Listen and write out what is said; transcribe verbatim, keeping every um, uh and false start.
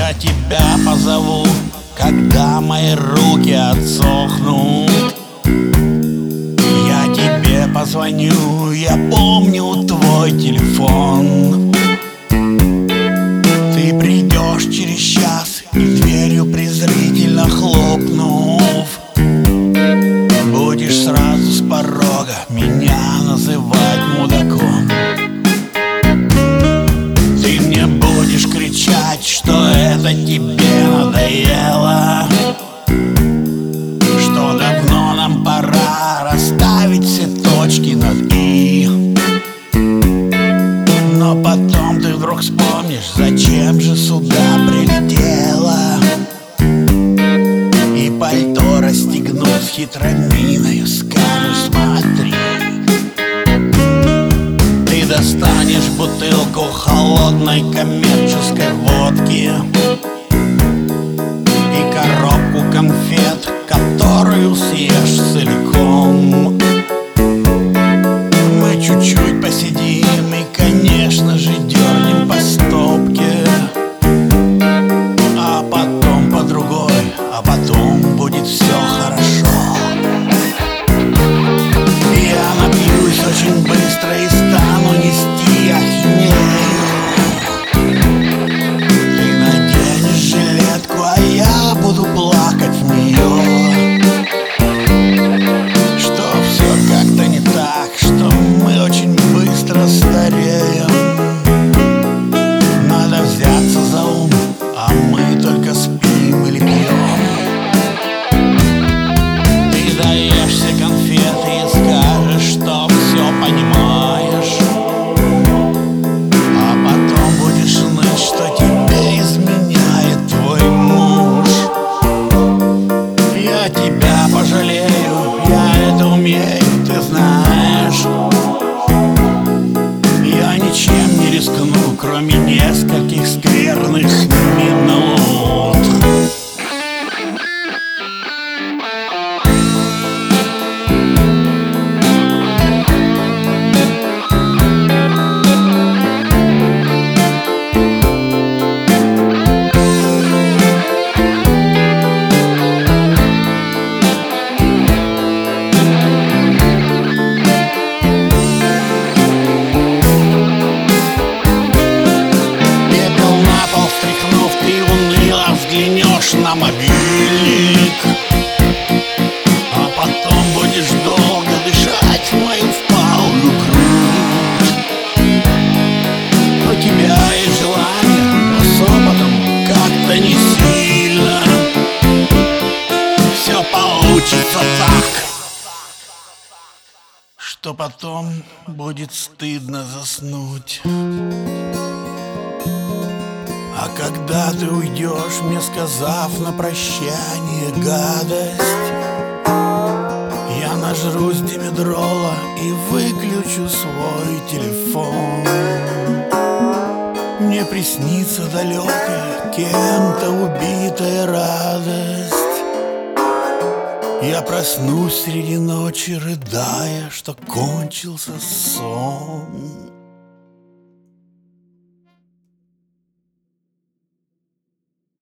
я тебя позову, когда мои руки отсохнут. Я тебе позвоню, я помню твой телефон. Ты придешь через час, и дверью презрительно хлопнув, будешь сразу с порога меня называть мудаком. Ты мне будешь кричать, что это тебе надоело, что давно нам пора расставить все точки над «и». Но потом ты вдруг вспомнишь, зачем же сюда прилетела, и пальто расстегнув с хитрой миною скажешь: смотри. Ты достанешь бутылку холодной коммерческой водки и коробку конфет, которую съешь целиком. Мы чуть-чуть посидим и, конечно же, дернем по стопке, а потом по другой, а потом будет все хорошо. Я напьюсь очень быстро и стану нести ахинею. Ты наденешь жилетку, а я буду плакать в нее, что все как-то не так, что мы очень быстро стареем. Надо взяться за ум, а мы только спим или пьем. Ты даешься конфеты и скажешь, что все понимаешь, а потом будешь ныть, что тебе изменяет твой муж. Я тебя пожалею, я это умею, ты знаешь. Я ничем не рискну, кроме нескольких скверных минут. Взглянешь на мобильник, а потом будешь долго дышать в мою впалую грудь. У тебя есть желание, но с опытом как-то не сильно. Все получится так, что потом будет стыдно заснуть. А когда ты уйдешь, мне сказав на прощание гадость, я нажрусь димедрола и выключу свой телефон. Мне приснится далекая, кем-то убитая радость. Я проснусь среди ночи, рыдая, что кончился сон.